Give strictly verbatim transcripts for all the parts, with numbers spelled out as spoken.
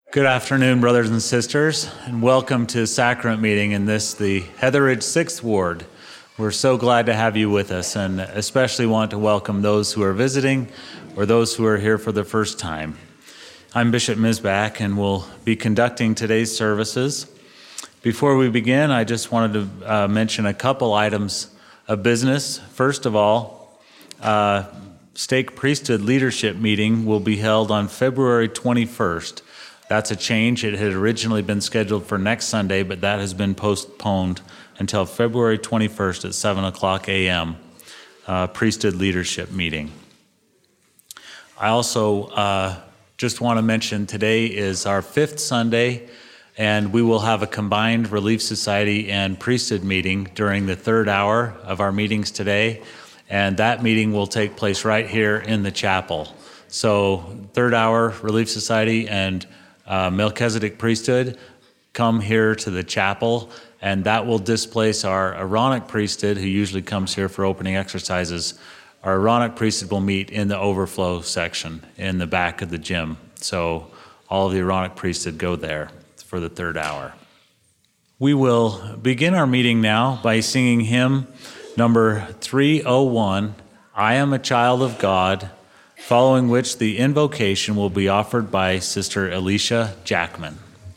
Good afternoon, brothers and sisters, and welcome to Sacrament Meeting in this, the Heatherridge sixth Ward. We're so glad to have you with us, and especially want to welcome those who are visiting or those who are here for the first time. I'm Bishop Misbach, and will be conducting today's services. Before we begin, I just wanted to uh, mention a couple items of business. First of all, uh, Stake Priesthood Leadership Meeting will be held on February twenty-first. That's a change. It had originally been scheduled for next Sunday, but that has been postponed until February twenty-first at seven o'clock a.m., uh, Priesthood Leadership Meeting. I also uh, just want to mention today is our fifth Sunday, and we will have a combined Relief Society and Priesthood meeting during the third hour of our meetings today, and that meeting will take place right here in the chapel. So third hour, Relief Society and Uh, Melchizedek priesthood, come here to the chapel, and that will displace our Aaronic priesthood, who usually comes here for opening exercises. Our Aaronic priesthood will meet in the overflow section in the back of the gym. So all of the Aaronic priesthood go there for the third hour. We will begin our meeting now by singing hymn number three oh one, I Am a Child of God, following which the invocation will be offered by Sister Alicia Jackman.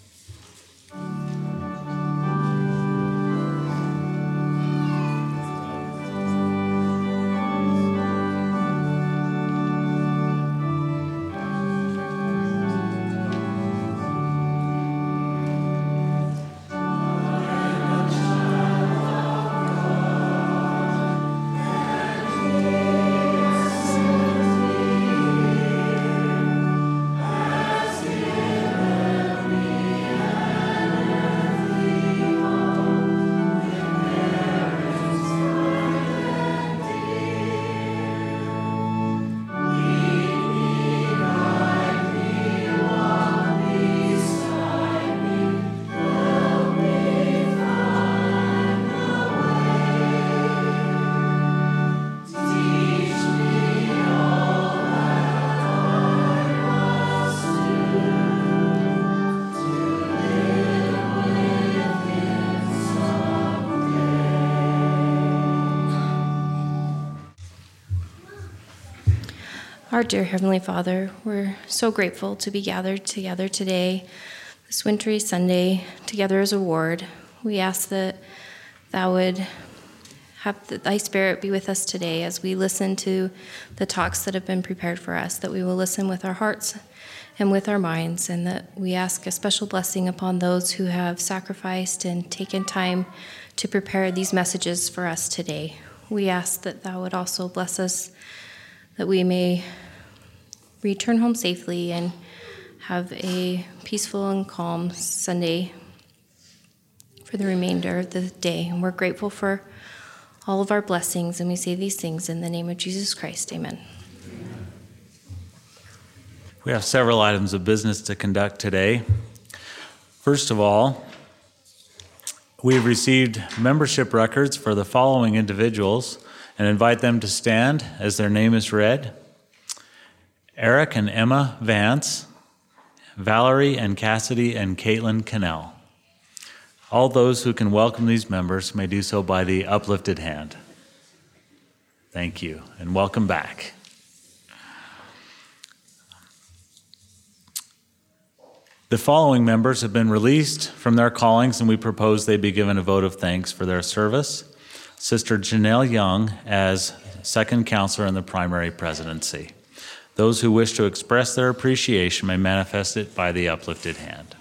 Our dear Heavenly Father, we're so grateful to be gathered together today, this wintry Sunday, together as a ward. We ask that Thou would have Thy Spirit be with us today as we listen to the talks that have been prepared for us, that we will listen with our hearts and with our minds, and that we ask a special blessing upon those who have sacrificed and taken time to prepare these messages for us today. We ask that Thou would also bless us, that we may return home safely and have a peaceful and calm Sunday for the remainder of the day. And we're grateful for all of our blessings, and we say these things in the name of Jesus Christ. Amen. We have several items of business to conduct today. First of all, we have received membership records for the following individuals and invite them to stand as their name is read. Eric and Emma Vance, Valerie and Cassidy and Caitlin Cannell. All those who can welcome these members may do so by the uplifted hand. Thank you, and welcome back. The following members have been released from their callings, and we propose they be given a vote of thanks for their service. Sister Janelle Young as second counselor in the primary presidency. Those who wish to express their appreciation may manifest it by the uplifted hand.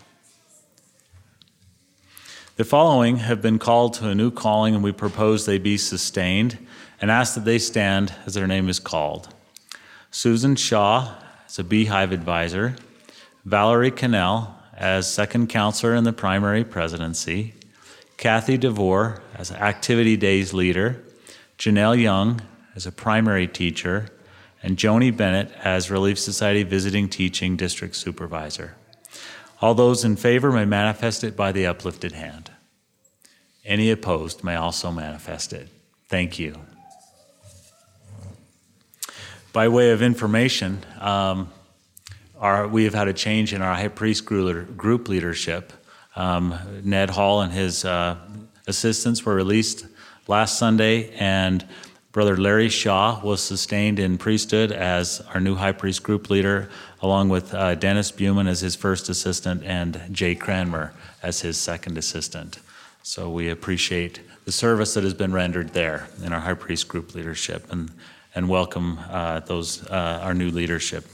The following have been called to a new calling, and we propose they be sustained and ask that they stand as their name is called. Susan Shaw as a Beehive advisor, Valerie Cannell as second counselor in the primary presidency, Kathy DeVore as Activity Days leader, Janelle Young as a primary teacher, and Joni Bennett as Relief Society Visiting Teaching District Supervisor. All those in favor may manifest it by the uplifted hand. Any opposed may also manifest it. Thank you. By way of information, um, our, we have had a change in our high priest group leadership. Um, Ned Hall and his uh, assistants were released last Sunday, and Brother Larry Shaw was sustained in priesthood as our new high priest group leader, along with uh, Dennis Buman as his first assistant and Jay Cranmer as his second assistant. So we appreciate the service that has been rendered there in our high priest group leadership, and, and welcome uh, those uh, our new leadership.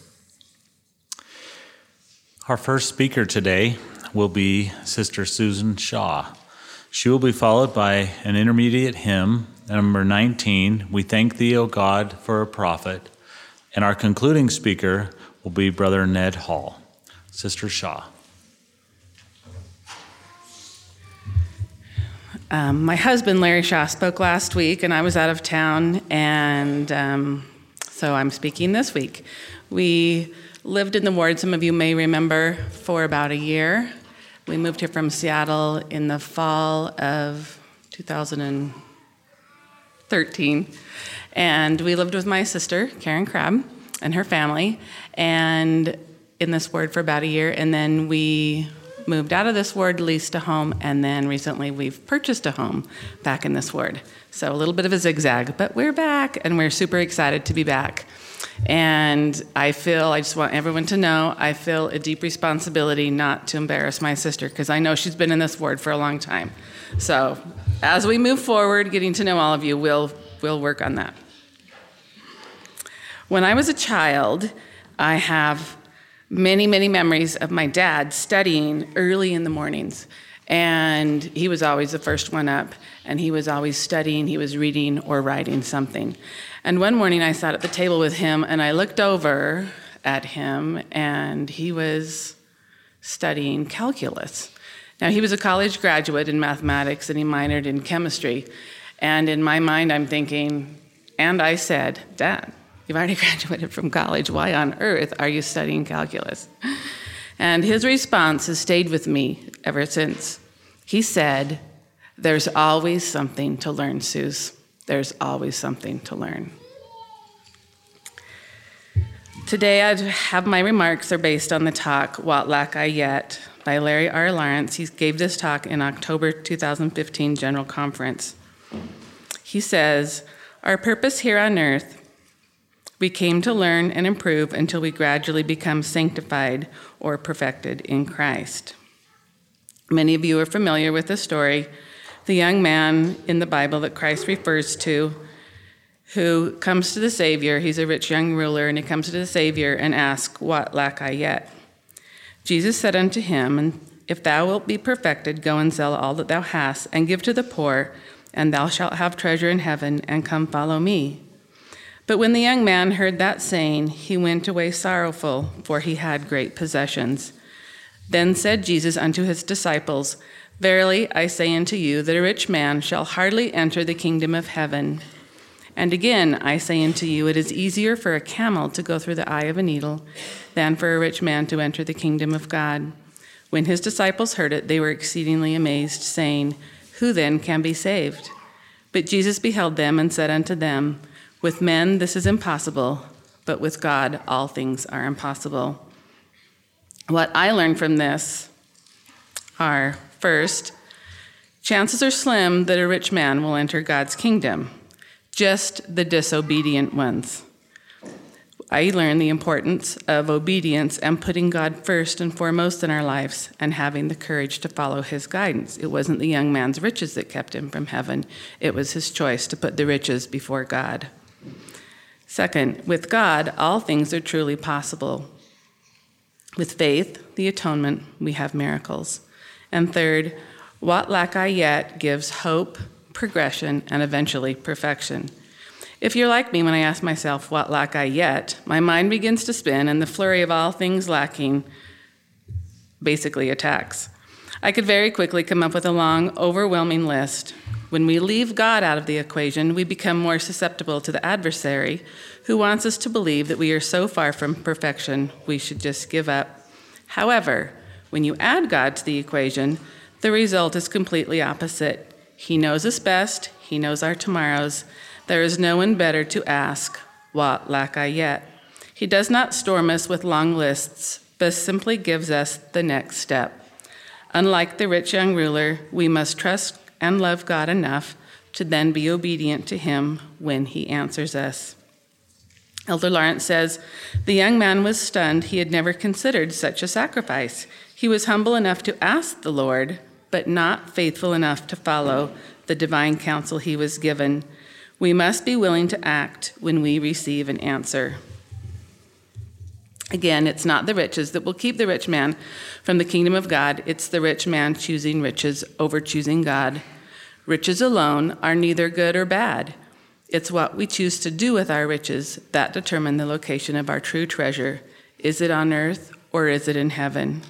Our first speaker today will be Sister Susan Shaw. She will be followed by an intermediate hymn, number nineteen, We Thank Thee, O God, for a Prophet. And our concluding speaker will be Brother Ned Hall. Sister Shaw. Um, my husband, Larry Shaw, spoke last week, and I was out of town, and um, so I'm speaking this week. We lived in the ward, some of you may remember, for about a year. We moved here from Seattle in the fall of two thousand thirteen, and we lived with my sister, Karen Crabb, and her family, and in this ward for about a year, and then we moved out of this ward, leased a home, and then recently we've purchased a home back in this ward. So a little bit of a zigzag, but we're back, and we're super excited to be back. And I feel, I just want everyone to know, I feel a deep responsibility not to embarrass my sister, because I know she's been in this ward for a long time. So as we move forward, getting to know all of you, we'll, we'll work on that. When I was a child, I have many, many memories of my dad studying early in the mornings. And he was always the first one up, and he was always studying, he was reading or writing something. And one morning I sat at the table with him, and I looked over at him, and he was studying calculus. Now, he was a college graduate in mathematics, and he minored in chemistry. And in my mind, I'm thinking, and I said, Dad, you've already graduated from college. Why on earth are you studying calculus? And his response has stayed with me ever since. He said, there's always something to learn, Suze. There's always something to learn. Today I have my remarks are based on the talk, What Lack I Yet, by Larry R. Lawrence. He gave this talk in October two thousand fifteen General Conference. He says, our purpose here on earth, we came to learn and improve until we gradually become sanctified or perfected in Christ. Many of you are familiar with the story, the young man in the Bible that Christ refers to, who comes to the Savior. He's a rich young ruler, and he comes to the Savior and asks, what lack I yet? Jesus said unto him, if thou wilt be perfected, go and sell all that thou hast, and give to the poor, and thou shalt have treasure in heaven, and come follow me. But when the young man heard that saying, he went away sorrowful, for he had great possessions. Then said Jesus unto his disciples, verily I say unto you, that a rich man shall hardly enter the kingdom of heaven. And again I say unto you, it is easier for a camel to go through the eye of a needle than for a rich man to enter the kingdom of God. When his disciples heard it, they were exceedingly amazed, saying, who then can be saved? But Jesus beheld them and said unto them, with men this is impossible, but with God all things are impossible. What I learned from this are, first, chances are slim that a rich man will enter God's kingdom, just the disobedient ones. I learned the importance of obedience and putting God first and foremost in our lives and having the courage to follow his guidance. It wasn't the young man's riches that kept him from heaven. It was his choice to put the riches before God. Second, with God, all things are truly possible. With faith, the atonement, we have miracles. And third, what lack I yet gives hope, progression, and eventually perfection. If you're like me, when I ask myself, what lack I yet, my mind begins to spin, and the flurry of all things lacking basically attacks. I could very quickly come up with a long, overwhelming list. When we leave God out of the equation, we become more susceptible to the adversary, who wants us to believe that we are so far from perfection, we should just give up. However, when you add God to the equation, the result is completely opposite. He knows us best. He knows our tomorrows. There is no one better to ask, what lack I yet? He does not storm us with long lists but simply gives us the next step. Unlike the rich young ruler, we must trust and love God enough to then be obedient to him when he answers us. Elder Lawrence says, the young man was stunned. He had never considered such a sacrifice. He was humble enough to ask the Lord, but not faithful enough to follow the divine counsel he was given. We must be willing to act when we receive an answer. Again, it's not the riches that will keep the rich man from the kingdom of God. It's the rich man choosing riches over choosing God. Riches alone are neither good or bad. It's what we choose to do with our riches that determine the location of our true treasure. Is it on earth or is it in heaven?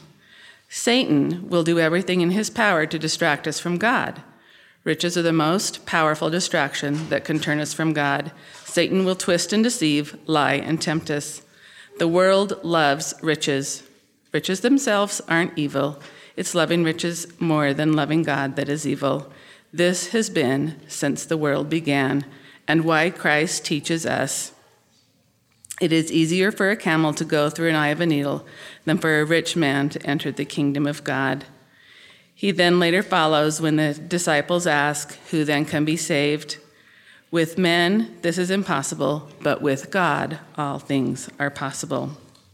Satan will do everything in his power to distract us from God. Riches are the most powerful distraction that can turn us from God. Satan will twist and deceive, lie, and tempt us. The world loves riches. Riches themselves aren't evil. It's loving riches more than loving God that is evil. This has been since the world began, and why Christ teaches us. It is easier for a camel to go through an eye of a needle than for a rich man to enter the kingdom of God. He then later follows when the disciples ask, who then can be saved? With men, this is impossible, but with God, all things are possible.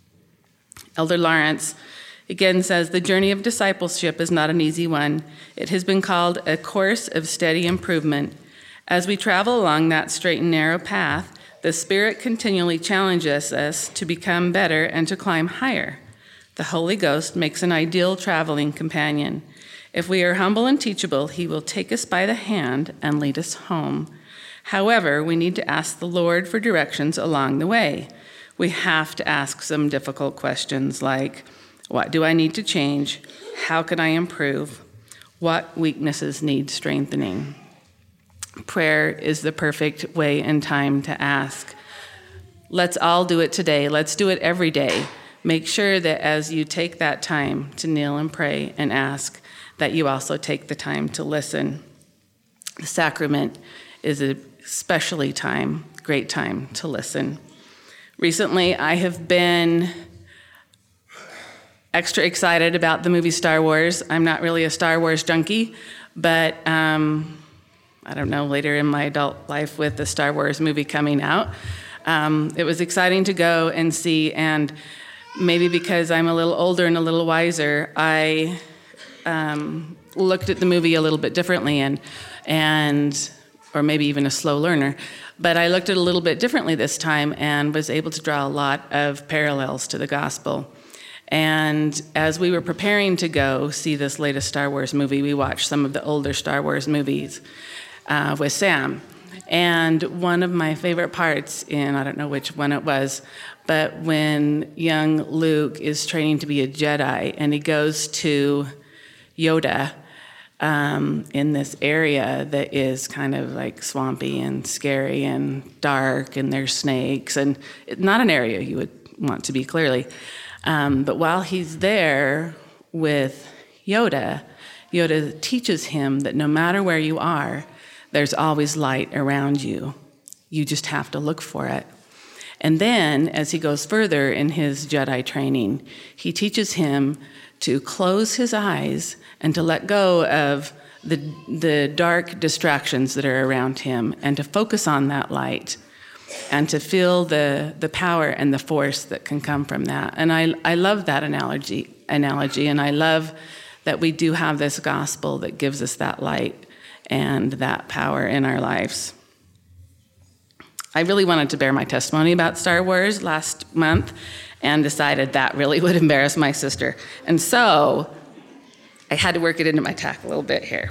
Elder Lawrence again says, the journey of discipleship is not an easy one. It has been called a course of steady improvement. As we travel along that straight and narrow path, the Spirit continually challenges us to become better and to climb higher. The Holy Ghost makes an ideal traveling companion. If we are humble and teachable, he will take us by the hand and lead us home. However, we need to ask the Lord for directions along the way. We have to ask some difficult questions like, what do I need to change? How can I improve? What weaknesses need strengthening? Prayer is the perfect way and time to ask. Let's all do it today. Let's do it every day. Make sure that as you take that time to kneel and pray and ask, that you also take the time to listen. The sacrament is a especially time, great time to listen. Recently, I have been extra excited about the movie Star Wars. I'm not really a Star Wars junkie, but um, I don't know, later in my adult life with the Star Wars movie coming out, um, it was exciting to go and see, and maybe because I'm a little older and a little wiser, I um, looked at the movie a little bit differently, and and or maybe even a slow learner, but I looked at it a little bit differently this time and was able to draw a lot of parallels to the gospel. And as we were preparing to go see this latest Star Wars movie, we watched some of the older Star Wars movies uh, with Sam. And one of my favorite parts in, I don't know which one it was, but when young Luke is training to be a Jedi and he goes to Yoda um, in this area that is kind of like swampy and scary and dark, and there's snakes, and not an area you would want to be clearly. Um, but while he's there with Yoda, Yoda teaches him that no matter where you are, there's always light around you. You just have to look for it. And then, as he goes further in his Jedi training, he teaches him to close his eyes and to let go of the, the dark distractions that are around him and to focus on that light and to feel the, the power and the force that can come from that. And I, I love that analogy, analogy, and I love that we do have this gospel that gives us that light and that power in our lives. I really wanted to bear my testimony about Star Wars last month and decided that really would embarrass my sister. And so I had to work it into my tack a little bit here.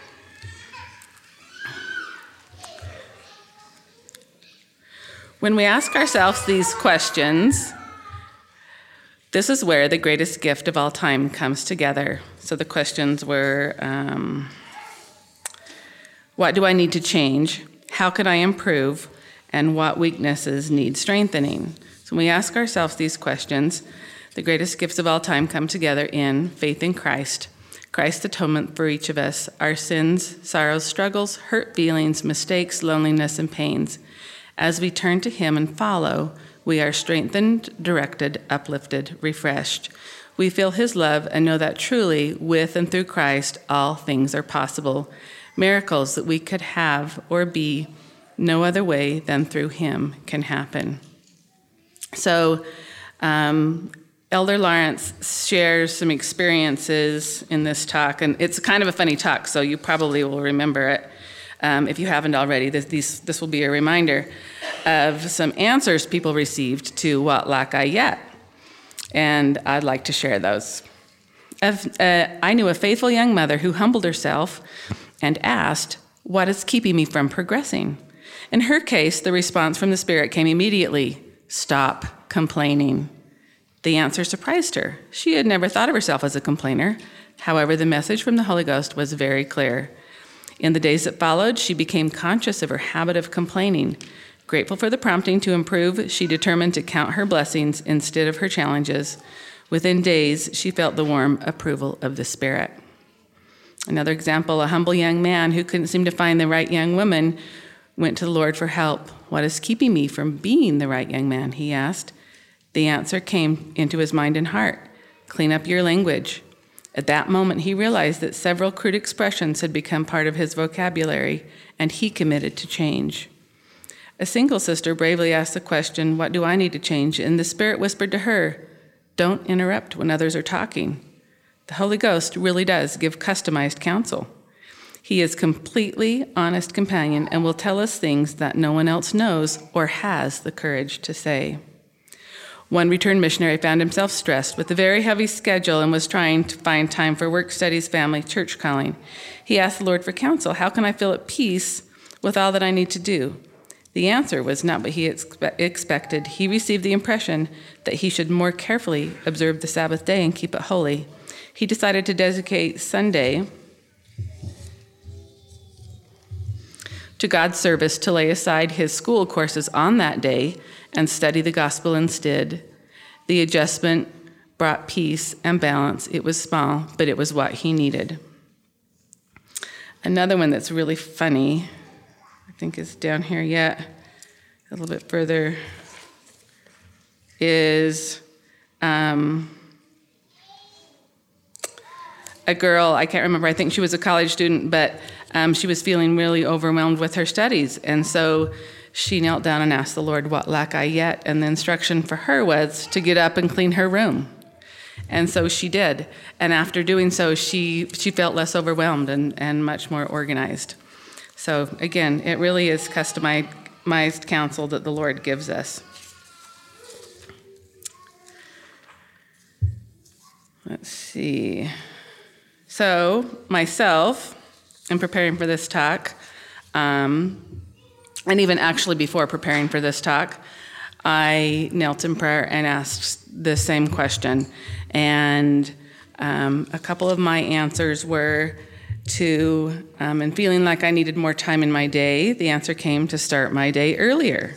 When we ask ourselves these questions, this is where the greatest gift of all time comes together. So the questions were, um, what do I need to change? How can I improve? And what weaknesses need strengthening? So when we ask ourselves these questions, the greatest gifts of all time come together in faith in Christ, Christ's atonement for each of us, our sins, sorrows, struggles, hurt feelings, mistakes, loneliness, and pains. As we turn to him and follow, We are strengthened, directed, uplifted, refreshed. We feel his love and know that truly, with and through Christ, all things are possible. Miracles that we could have or be no other way than through him can happen. So, um, Elder Lawrence shares some experiences in this talk, and it's kind of a funny talk, so you probably will remember it. Um, if you haven't already, this, these, this will be a reminder of some answers people received to What Lack I Yet? And I'd like to share those. If, uh, I knew a faithful young mother who humbled herself and asked, what is keeping me from progressing? In her case, the response from the Spirit came immediately, stop complaining. The answer surprised her. She had never thought of herself as a complainer. However, the message from the Holy Ghost was very clear. In the days that followed, she became conscious of her habit of complaining. Grateful for the prompting to improve, she determined to count her blessings instead of her challenges. Within days, she felt the warm approval of the Spirit. Another example, a humble young man who couldn't seem to find the right young woman went to the Lord for help. What is keeping me from being the right young man, he asked. The answer came into his mind and heart. Clean up your language. At that moment, he realized that several crude expressions had become part of his vocabulary, and he committed to change. A single sister bravely asked the question, what do I need to change? And the Spirit whispered to her, don't interrupt when others are talking. The Holy Ghost really does give customized counsel. He is completely honest companion and will tell us things that no one else knows or has the courage to say. One returned missionary found himself stressed with a very heavy schedule and was trying to find time for work, studies, family, church calling. He asked the Lord for counsel. How can I feel at peace with all that I need to do? The answer was not what he expe- expected. He received the impression that he should more carefully observe the Sabbath day and keep it holy. He decided to dedicate Sunday to God's service, to lay aside his school courses on that day and study the gospel instead. The adjustment brought peace and balance. It was small, but it was what he needed. Another one that's really funny, I think is down here yet, a little bit further, is um, a girl, I can't remember, I think she was a college student, but um, she was feeling really overwhelmed with her studies. And so she knelt down and asked the Lord, what lack I yet? And the instruction for her was to get up and clean her room. And so she did. And after doing so, she, she felt less overwhelmed and, and much more organized. So again, it really is customized counsel that the Lord gives us. Let's see. So myself, in preparing for this talk, um, and even actually before preparing for this talk, I knelt in prayer and asked the same question. And um, a couple of my answers were to, um, and feeling like I needed more time in my day, the answer came to start my day earlier.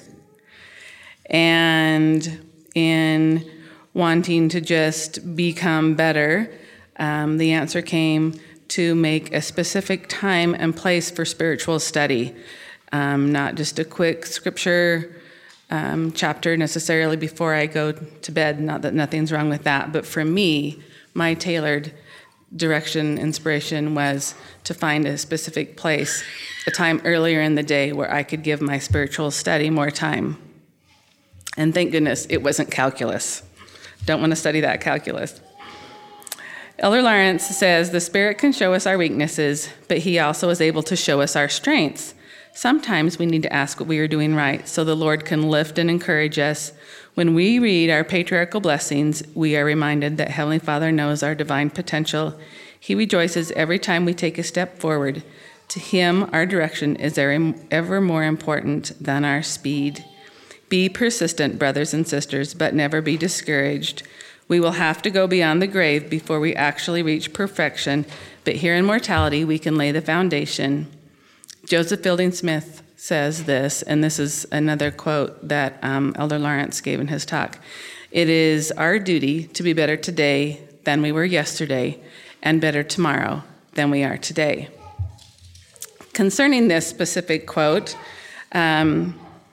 And in wanting to just become better, um, the answer came to make a specific time and place for spiritual study. Um, not just a quick scripture um, chapter necessarily before I go to bed, not that nothing's wrong with that, but for me, my tailored direction, inspiration was to find a specific place, a time earlier in the day where I could give my spiritual study more time. And thank goodness it wasn't calculus. Don't want to study that calculus. Elder Lawrence says, the Spirit can show us our weaknesses, but he also is able to show us our strengths. Sometimes we need to ask what we are doing right so the Lord can lift and encourage us. When we read our patriarchal blessings, we are reminded that Heavenly Father knows our divine potential. He rejoices every time we take a step forward. To him, our direction is ever more important than our speed. Be persistent, brothers and sisters, but never be discouraged. We will have to go beyond the grave before we actually reach perfection, but here in mortality, we can lay the foundation. Joseph Fielding Smith says this, and this is another quote that um, Elder Lawrence gave in his talk. It is our duty to be better today than we were yesterday, and better tomorrow than we are today. Concerning this specific quote, um,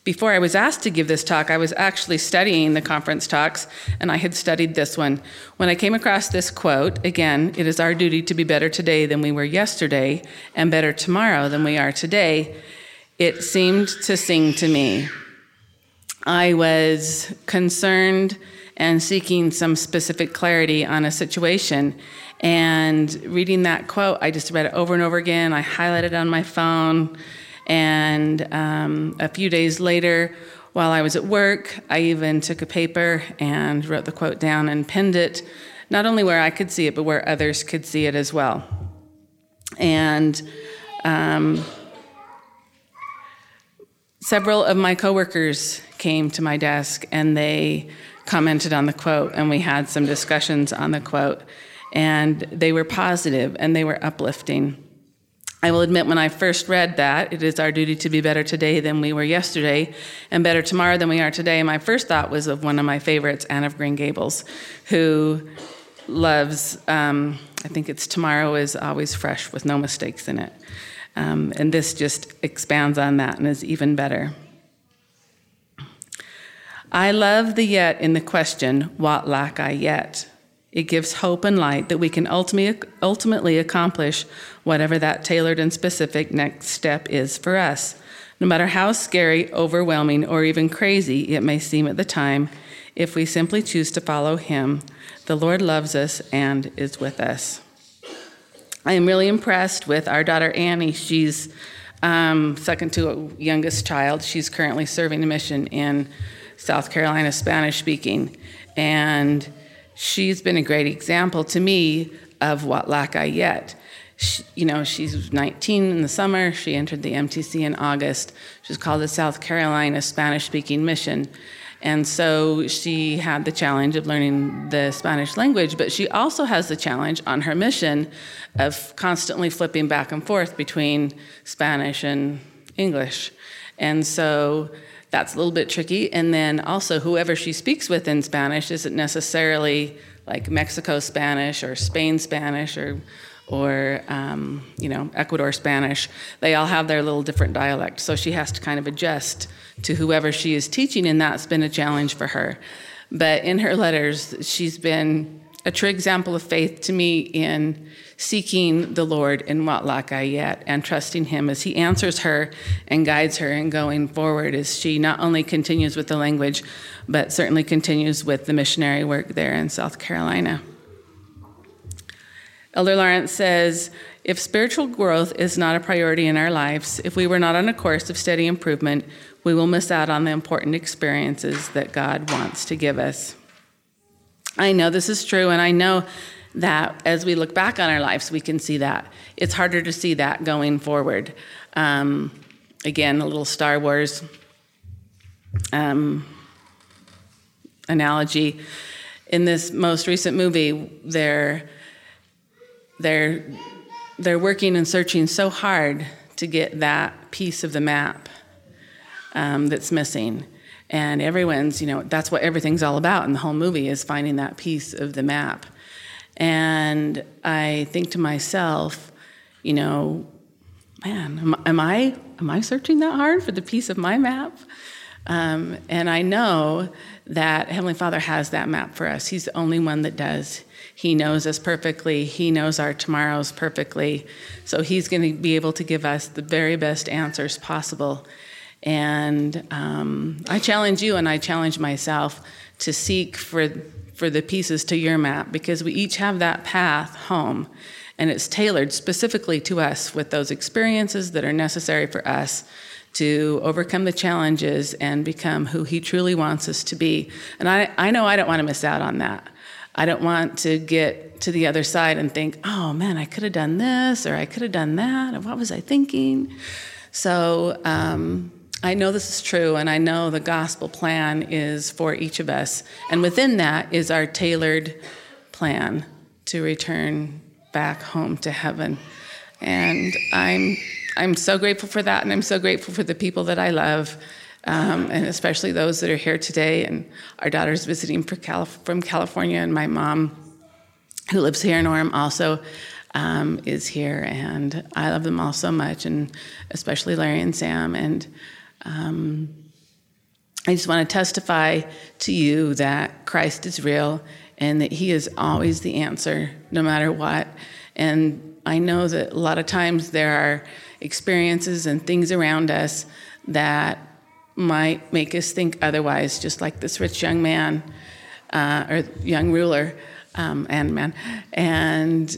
Before I was asked to give this talk, I was actually studying the conference talks, and I had studied this one. When I came across this quote, again, it is our duty to be better today than we were yesterday, and better tomorrow than we are today, it seemed to sing to me. I was concerned and seeking some specific clarity on a situation. And reading that quote, I just read it over and over again. I highlighted it on my phone. And um, a few days later, while I was at work, I even took a paper and wrote the quote down and pinned it, not only where I could see it, but where others could see it as well. And um, several of my coworkers came to my desk and they commented on the quote, and we had some discussions on the quote, and they were positive and they were uplifting. I will admit, when I first read that, it is our duty to be better today than we were yesterday, and better tomorrow than we are today, my first thought was of one of my favorites, Anne of Green Gables, who loves, um, I think it's tomorrow is always fresh with no mistakes in it. Um, and this just expands on that and is even better. I love the yet in the question, what lack I yet? It gives hope and light that we can ultimately, ultimately accomplish whatever that tailored and specific next step is for us. No matter how scary, overwhelming, or even crazy it may seem at the time, if we simply choose to follow Him, the Lord loves us and is with us. I am really impressed with our daughter Annie. She's um, second to a youngest child. She's currently serving a mission in South Carolina, Spanish speaking. And she's been a great example to me of what lack I yet. She, you know, she's nineteen in the summer. She entered the M T C in August. She's called the South Carolina Spanish speaking mission. And so she had the challenge of learning the Spanish language, but she also has the challenge on her mission of constantly flipping back and forth between Spanish and English. And so that's a little bit tricky. And then also whoever she speaks with in Spanish isn't necessarily like Mexico Spanish or Spain Spanish or or um, you know, Ecuador Spanish. They all have their little different dialect. So she has to kind of adjust to whoever she is teaching, and that's been a challenge for her. But in her letters, she's been a true example of faith to me in seeking the Lord in what lack I yet, and trusting Him as He answers her and guides her in going forward as she not only continues with the language, but certainly continues with the missionary work there in South Carolina. Elder Lawrence says, if spiritual growth is not a priority in our lives, if we were not on a course of steady improvement, we will miss out on the important experiences that God wants to give us. I know this is true, and I know that as we look back on our lives, we can see that. It's harder to see that going forward. Um, again, a little Star Wars um, analogy. In this most recent movie, they're they're they're working and searching so hard to get that piece of the map um, that's missing. And everyone's, you know, that's what everything's all about in the whole movie, is finding that piece of the map. And I think to myself, you know, man, am, am I am I searching that hard for the piece of my map? Um, and I know that Heavenly Father has that map for us. He's the only one that does. He knows us perfectly. He knows our tomorrows perfectly. So He's going to be able to give us the very best answers possible. And um, I challenge you, and I challenge myself to seek for for the pieces to your map, because we each have that path home, and it's tailored specifically to us with those experiences that are necessary for us to overcome the challenges and become who He truly wants us to be. And I, I know I don't want to miss out on that. I don't want to get to the other side and think, oh man, I could have done this, or I could have done that, and what was I thinking? So um, I know this is true, and I know the gospel plan is for each of us. And within that is our tailored plan to return back home to heaven. And I'm I'm so grateful for that, and I'm so grateful for the people that I love, um, and especially those that are here today. And our daughter's visiting from California, and my mom, who lives here in Orem, also um, is here. And I love them all so much, and especially Larry and Sam. And um, I just want to testify to you that Christ is real and that he is always the answer, no matter what. And I know that a lot of times there are experiences and things around us that might make us think otherwise, just like this rich young man uh, or young ruler um, and man. And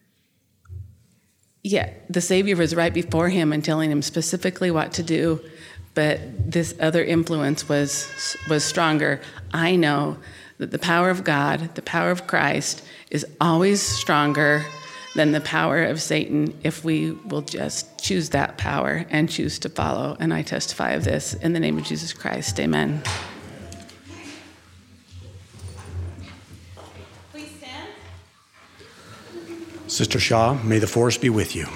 yeah, the Savior was right before him and telling him specifically what to do, but this other influence was was stronger. I know that the power of God, the power of Christ, is always stronger than the power of Satan if we will just choose that power and choose to follow. And I testify of this in the name of Jesus Christ. Amen. Please stand. Sister Shaw, may the force be with you.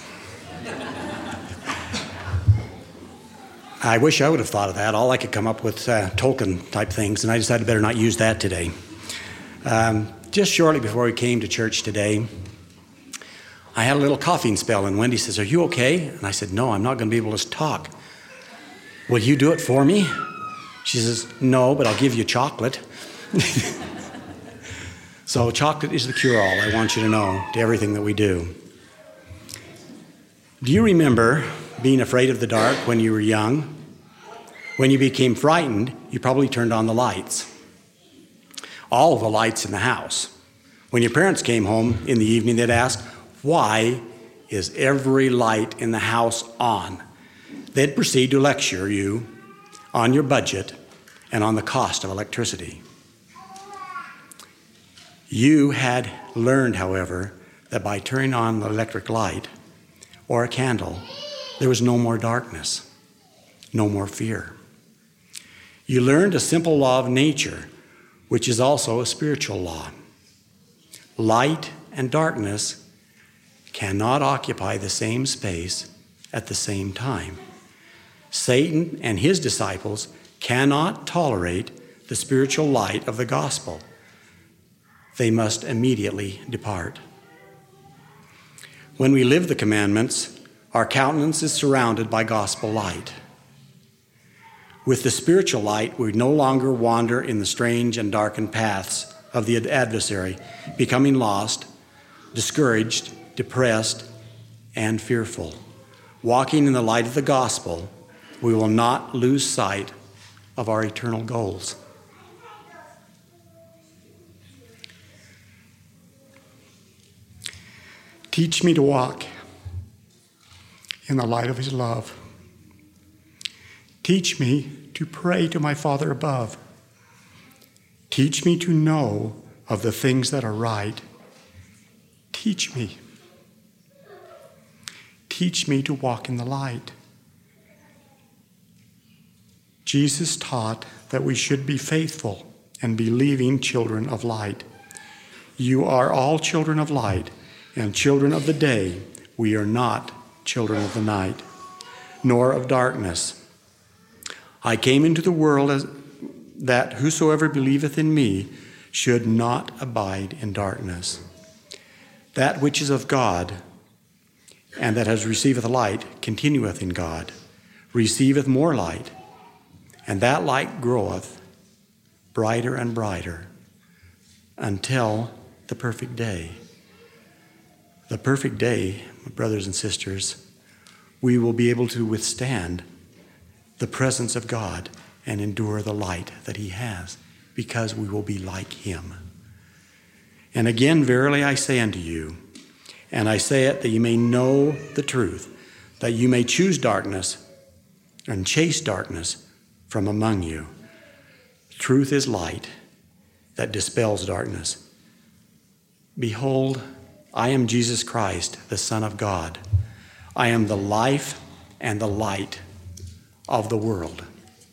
I wish I would have thought of that. All I could come up with uh, Tolkien type things, and I decided better not use that today. Um, just shortly before we came to church today, I had a little coughing spell, and Wendy says, "Are you okay?" And I said, "No, I'm not going to be able to talk." "Will you do it for me?" She says, "No, but I'll give you chocolate." So chocolate is the cure-all, I want you to know, to everything that we do. Do you remember being afraid of the dark when you were young? When you became frightened, you probably turned on the lights. All of the lights in the house. When your parents came home in the evening, they'd ask, "Why is every light in the house on?" They'd proceed to lecture you on your budget and on the cost of electricity. You had learned, however, that by turning on the electric light or a candle, there was no more darkness, no more fear. You learned a simple law of nature, which is also a spiritual law. Light and darkness cannot occupy the same space at the same time. Satan and his disciples cannot tolerate the spiritual light of the gospel. They must immediately depart. When we live the commandments, our countenance is surrounded by gospel light. With the spiritual light, we no longer wander in the strange and darkened paths of the adversary, becoming lost, discouraged, depressed, and fearful. Walking in the light of the gospel, we will not lose sight of our eternal goals. Teach me to walk in the light of his love. Teach me to pray to my Father above. Teach me to know of the things that are right. Teach me. Teach me to walk in the light. Jesus taught that we should be faithful and believing children of light. You are all children of light and children of the day. We are not children of the night, nor of darkness. I came into the world as, that whosoever believeth in me should not abide in darkness. That which is of God, and that has receiveth light, continueth in God, receiveth more light, and that light groweth brighter and brighter until the perfect day. The perfect day, brothers and sisters, we will be able to withstand the presence of God and endure the light that he has, because we will be like him. And again, verily I say unto you, and I say it that you may know the truth, that you may choose darkness and chase darkness from among you. Truth is light that dispels darkness. Behold, I am Jesus Christ, the Son of God. I am the life and the light of the world.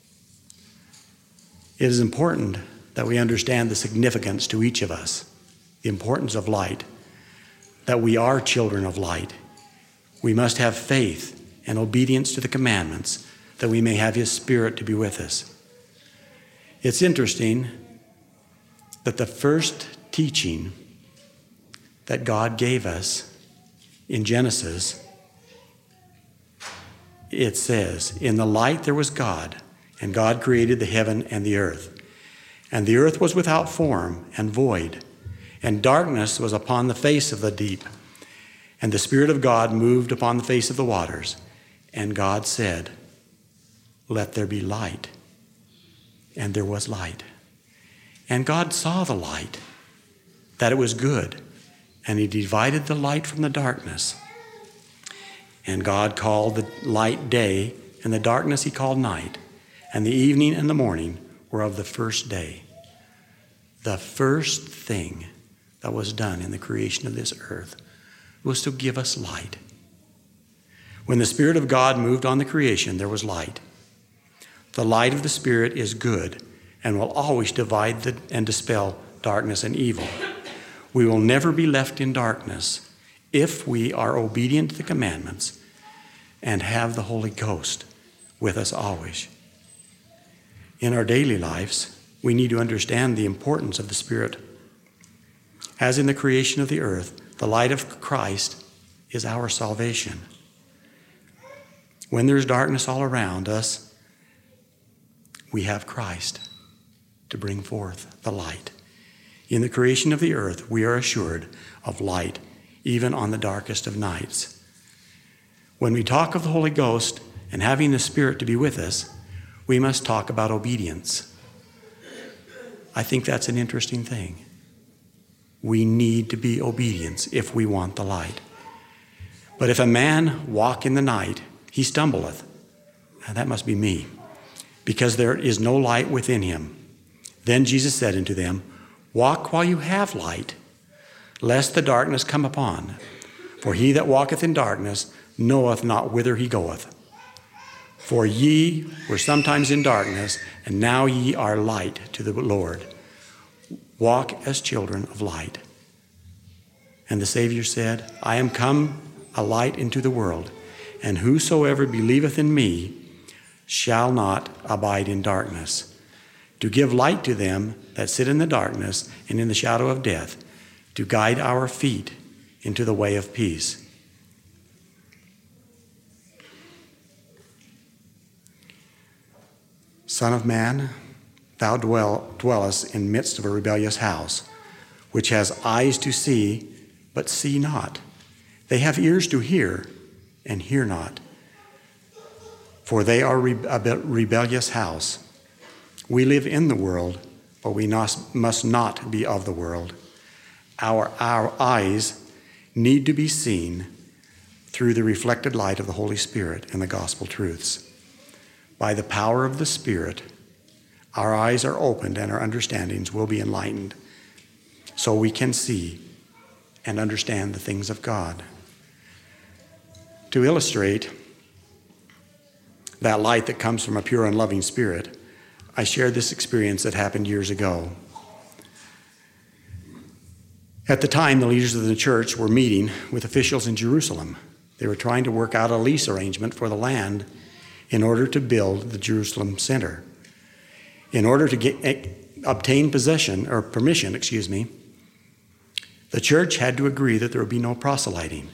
It is important that we understand the significance to each of us, the importance of light, that we are children of light. We must have faith and obedience to the commandments, that we may have his Spirit to be with us. It's interesting that the first teaching that God gave us in Genesis, it says, "In the light there was God, And God created the heaven and the earth. And the earth was without form and void, and darkness was upon the face of the deep. And the Spirit of God moved upon the face of the waters. And God said, "Let there be light." And there was light. And God saw the light, that it was good, and he divided the light from the darkness. And God called the light day, and the darkness he called night. And the evening and the morning were of the first day. The first thing that was done in the creation of this earth was to give us light. When the Spirit of God moved on the creation, there was light. The light of the Spirit is good and will always divide the, and dispel darkness and evil. We will never be left in darkness if we are obedient to the commandments and have the Holy Ghost with us always. In our daily lives, we need to understand the importance of the Spirit. As in the creation of the earth, the light of Christ is our salvation. When there's darkness all around us, we have Christ to bring forth the light. In the creation of the earth, we are assured of light, even on the darkest of nights. When we talk of the Holy Ghost and having the Spirit to be with us, we must talk about obedience. I think that's an interesting thing. We need to be obedient if we want the light. But if a man walk in the night, he stumbleth. And that must be me, because there is no light within him. Then Jesus said unto them, "Walk while you have light, lest the darkness come upon. For he that walketh in darkness knoweth not whither he goeth. For ye were sometimes in darkness, and now ye are light to the Lord. Walk as children of light." And the Savior said, "I am come a light into the world, and whosoever believeth in me shall not abide in darkness, to give light to them that sit in the darkness and in the shadow of death, to guide our feet into the way of peace." Son of man, thou dwell, dwellest in midst of a rebellious house, which has eyes to see, but see not. They have ears to hear, and hear not. For they are a rebellious house. We live in the world, but we must not be of the world. Our, our eyes need to be seen through the reflected light of the Holy Spirit and the gospel truths. By the power of the Spirit, our eyes are opened and our understandings will be enlightened, so we can see and understand the things of God. To illustrate that light that comes from a pure and loving Spirit, I shared this experience that happened years ago. At the time, the leaders of the church were meeting with officials in Jerusalem. They were trying to work out a lease arrangement for the land in order to build the Jerusalem Center. In order to get, obtain possession, or permission, excuse me, the church had to agree that there would be no proselyting.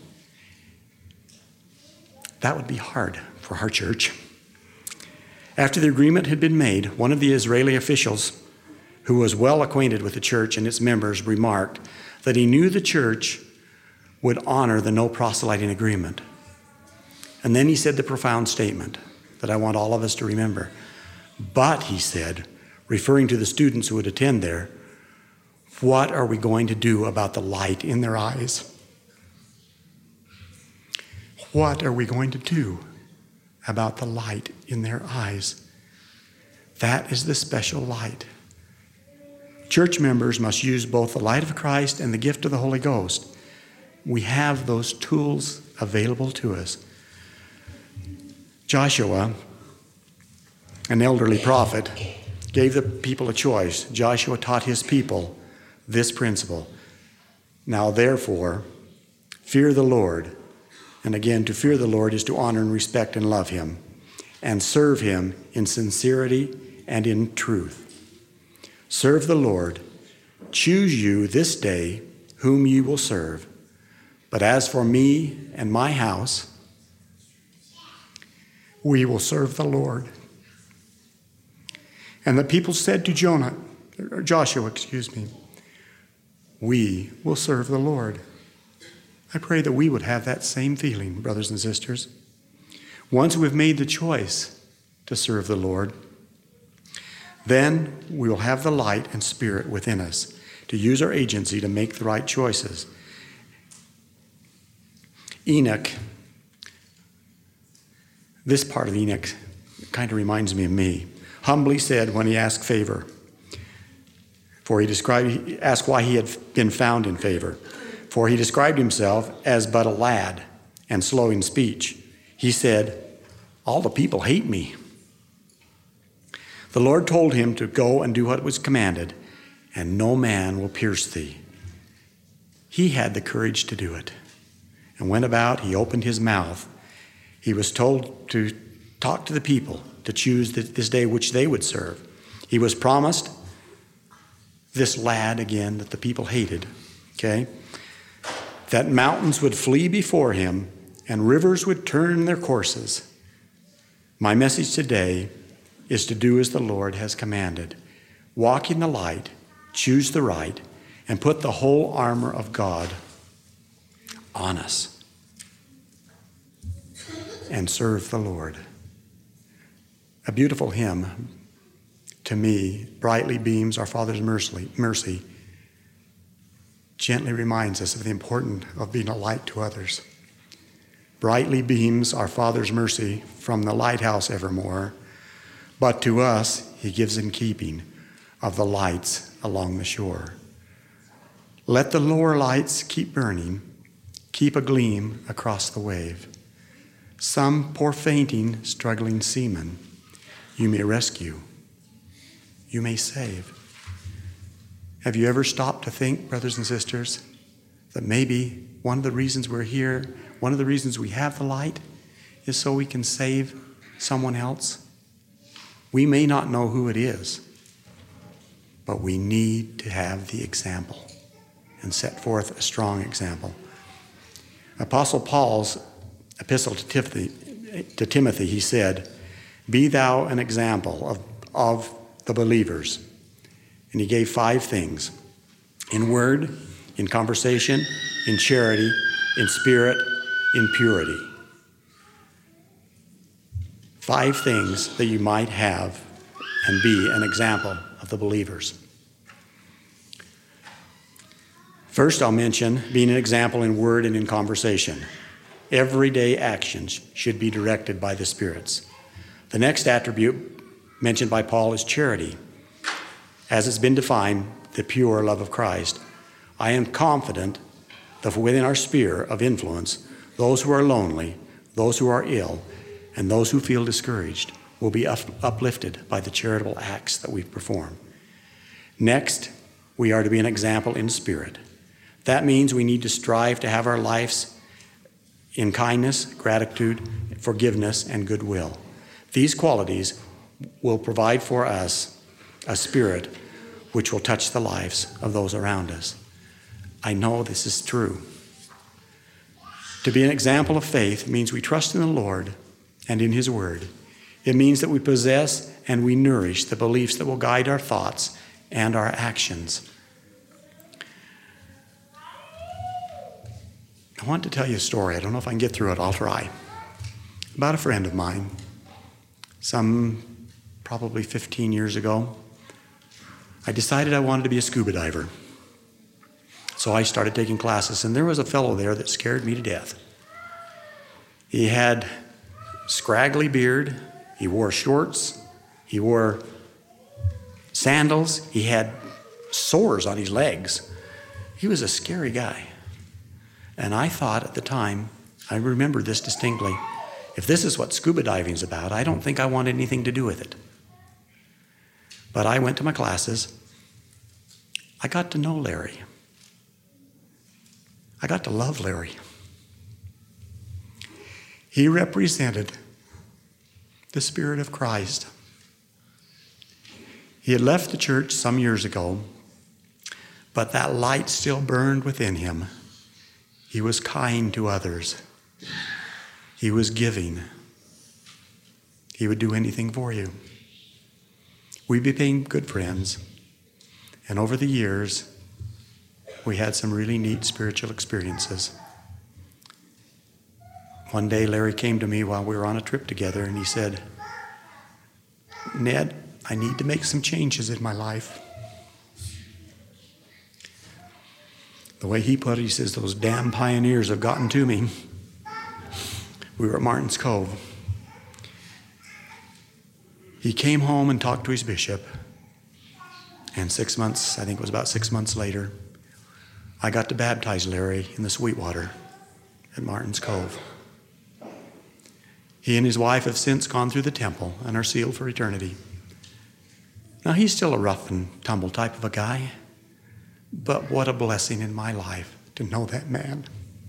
That would be hard for our church. After the agreement had been made, one of the Israeli officials, who was well acquainted with the church and its members, remarked that he knew the church would honor the no proselyting agreement. And then he said the profound statement that I want all of us to remember. "But," he said, referring to the students who would attend there, "what are we going to do about the light in their eyes? What are we going to do about the light in their eyes?" That is the special light. Church members must use both the light of Christ and the gift of the Holy Ghost. We have those tools available to us. Joshua, an elderly prophet, gave the people a choice. Joshua taught his people this principle: "Now therefore, fear the Lord." And again, to fear the Lord is to honor and respect and love him, and serve him in sincerity and in truth. Serve the Lord. Choose you this day whom ye will serve. But as for me and my house, we will serve the Lord. And the people said to Jonah, or Joshua, excuse me, we will serve the Lord. I pray that we would have that same feeling, brothers and sisters. Once we've made the choice to serve the Lord, then we will have the light and spirit within us to use our agency to make the right choices. Enoch, this part of Enoch kind of reminds me of me, humbly said when he asked favor, for he described, he asked why he had been found in favor, for he described himself as but a lad and slow in speech. He said, all the people hate me. The Lord told him to go and do what was commanded, and no man will pierce thee. He had the courage to do it, and went about, he opened his mouth. He was told to talk to the people, to choose this day which they would serve. He was promised this lad again that the people hated, okay? That mountains would flee before him and rivers would turn their courses. My message today is to do as the Lord has commanded. Walk in the light, choose the right, and put the whole armor of God on us and serve the Lord. A beautiful hymn to me, brightly beams our Father's mercy, mercy, gently reminds us of the importance of being a light to others. Brightly beams our Father's mercy from the lighthouse evermore, but to us he gives in keeping of the lights along the shore. Let the lower lights keep burning, keep a gleam across the wave. Some poor fainting, struggling seaman you may rescue, you may save. Have you ever stopped to think, brothers and sisters, that maybe one of the reasons we're here, one of the reasons we have the light, is so we can save someone else? We may not know who it is, but we need to have the example and set forth a strong example. Apostle Paul's epistle to Timothy, to Timothy, he said, be thou an example of, of the believers. And he gave five things: in word, in conversation, in charity, in spirit, in purity. Five things that you might have and be an example of the believers. First, I'll mention being an example in word and in conversation. Everyday actions should be directed by the spirits. The next attribute mentioned by Paul is charity. As it's been defined, the pure love of Christ. I am confident that within our sphere of influence, those who are lonely, those who are ill, and those who feel discouraged will be up- uplifted by the charitable acts that we perform. Next, we are to be an example in spirit. That means we need to strive to have our lives in kindness, gratitude, forgiveness, and goodwill. These qualities will provide for us a spirit which will touch the lives of those around us. I know this is true. To be an example of faith means we trust in the Lord and in His Word. It means that we possess and we nourish the beliefs that will guide our thoughts and our actions. I want to tell you a story. I don't know if I can get through it. I'll try. About a friend of mine, some probably fifteen years ago, I decided I wanted to be a scuba diver. So I started taking classes, and there was a fellow there that scared me to death. He had scraggly beard, he wore shorts, he wore sandals, he had sores on his legs. He was a scary guy. And I thought at the time, I remember this distinctly, if this is what scuba diving is about, I don't think I want anything to do with it. But I went to my classes. I got to know Larry. I got to love Larry. He represented the Spirit of Christ. He had left the church some years ago, but that light still burned within him. He was kind to others. He was giving. He would do anything for you. We became good friends. And over the years, we had some really neat spiritual experiences. One day, Larry came to me while we were on a trip together, and he said, "Ned, I need to make some changes in my life." The way he put it, he says, "Those damn pioneers have gotten to me." We were at Martin's Cove. He came home and talked to his bishop. And six months, I think it was about six months later, I got to baptize Larry in the Sweetwater at Martin's Cove. He and his wife have since gone through the temple and are sealed for eternity. Now, he's still a rough and tumble type of a guy, but what a blessing in my life to know that man.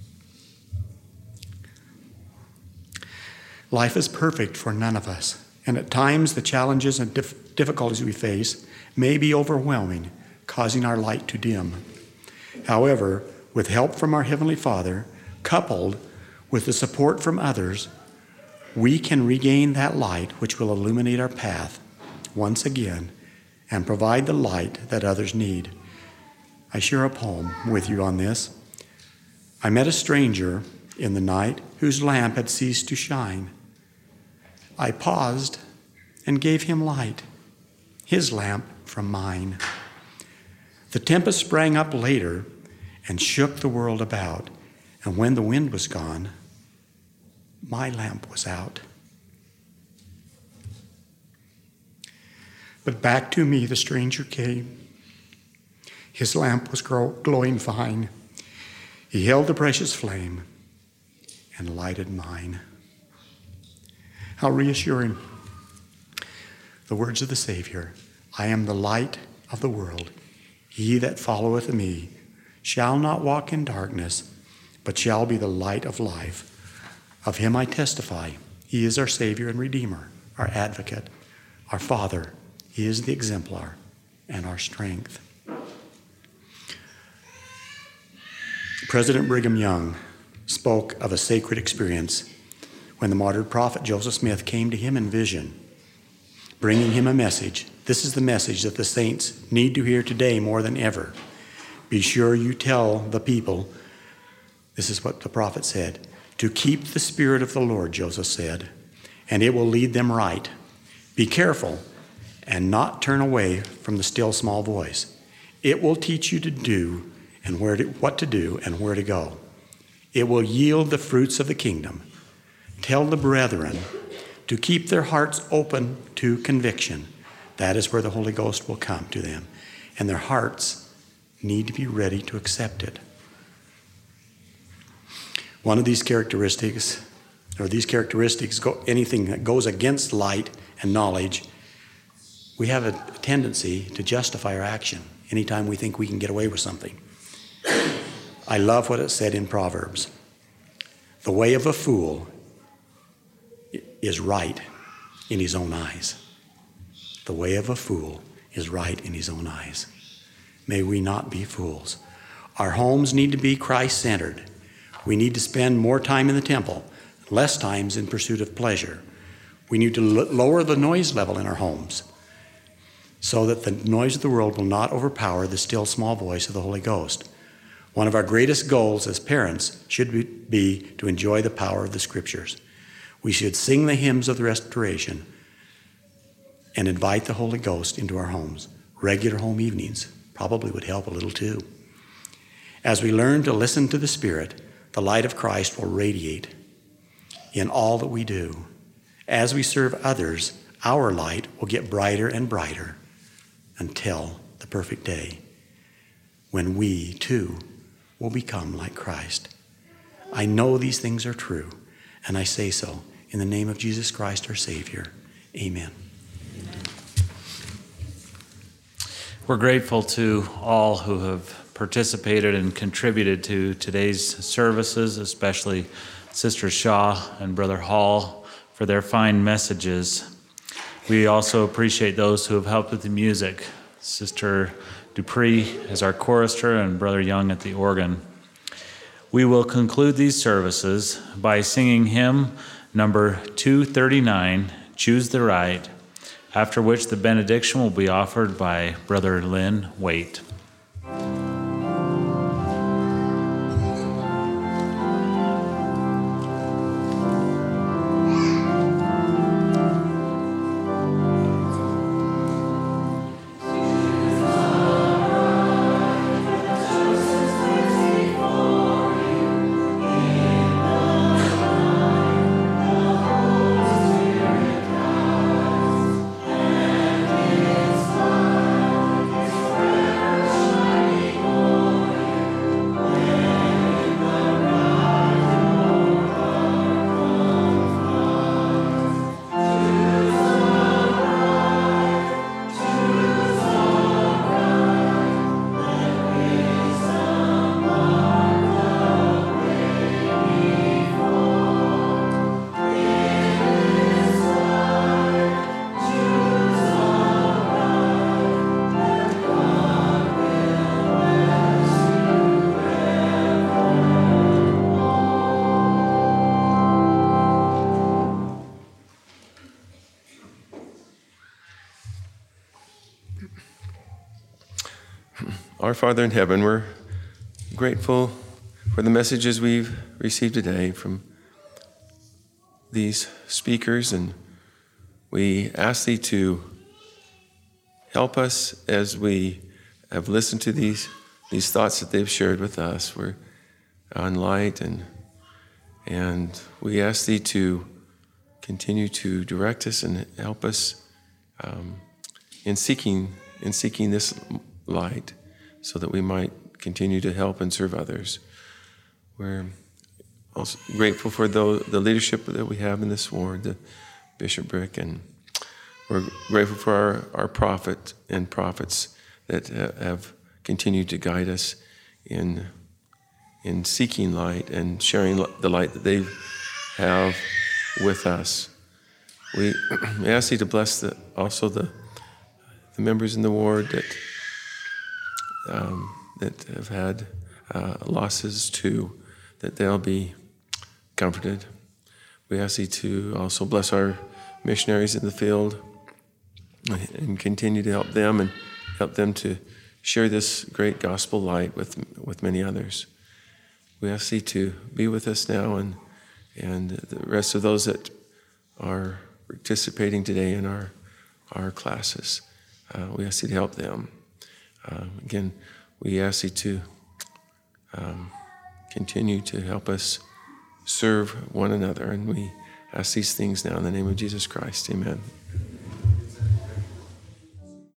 Life is perfect for none of us, and at times the challenges and dif- difficulties we face may be overwhelming, causing our light to dim. However, with help from our Heavenly Father, coupled with the support from others, we can regain that light which will illuminate our path once again and provide the light that others need. I share a poem with you on this. I met a stranger in the night whose lamp had ceased to shine. I paused and gave him light, his lamp from mine. The tempest sprang up later and shook the world about, and when the wind was gone, my lamp was out. But back to me the stranger came. His lamp was grow- glowing fine. He held the precious flame and lighted mine. How reassuring. The words of the Savior, "I am the light of the world. He that followeth me shall not walk in darkness, but shall be the light of life. Of him I testify. He is our Savior and Redeemer, our advocate, our Father. He is the exemplar and our strength." President Brigham Young spoke of a sacred experience when the martyred prophet Joseph Smith came to him in vision, bringing him a message. This is the message that the saints need to hear today more than ever. "Be sure you tell the people," this is what the prophet said, "to keep the Spirit of the Lord," Joseph said, "and it will lead them right. Be careful and not turn away from the still small voice. It will teach you to do and where to, what to do and where to go. It will yield the fruits of the kingdom. Tell the brethren to keep their hearts open to conviction. That is where the Holy Ghost will come to them, and their hearts need to be ready to accept it." One of these characteristics, or these characteristics, go, anything that goes against light and knowledge, we have a tendency to justify our action anytime we think we can get away with something. I love what it said in Proverbs. "The way of a fool is right in his own eyes." The way of a fool is right in his own eyes. May we not be fools. Our homes need to be Christ-centered. We need to spend more time in the temple, less times in pursuit of pleasure. We need to l- lower the noise level in our homes so that the noise of the world will not overpower the still small voice of the Holy Ghost. One of our greatest goals as parents should be, be to enjoy the power of the Scriptures. We should sing the hymns of the restoration and invite the Holy Ghost into our homes. Regular home evenings probably would help a little too. As we learn to listen to the Spirit, the light of Christ will radiate in all that we do. As we serve others, our light will get brighter and brighter until the perfect day when we too will become like Christ. I know these things are true, and I say so in the name of Jesus Christ, our Savior. Amen. We're grateful to all who have participated and contributed to today's services, especially Sister Shaw and Brother Hall for their fine messages. We also appreciate those who have helped with the music. Sister Dupree as our chorister and Brother Young at the organ. We will conclude these services by singing hymn number two thirty-nine, "Choose the Right," after which the benediction will be offered by Brother Lynn Waite. Our Father in heaven, we're grateful for the messages we've received today from these speakers, and we ask Thee to help us as we have listened to these these thoughts that they've shared with us. We're on light, and and we ask Thee to continue to direct us and help us um, in seeking in seeking this light, so that we might continue to help and serve others. We're also grateful for the, the leadership that we have in this ward, the bishopric, and we're grateful for our, our prophet and prophets that have continued to guide us in, in seeking light and sharing the light that they have with us. We ask Thee to bless the, also the, the members in the ward that Um, that have had uh, losses too, that they'll be comforted. We ask Thee to also bless our missionaries in the field and continue to help them and help them to share this great gospel light with with many others. We ask Thee to be with us now and and the rest of those that are participating today in our our classes. Uh, we ask Thee to help them. Um, again, we ask Thee to um, continue to help us serve one another, and we ask these things now in the name of Jesus Christ. Amen.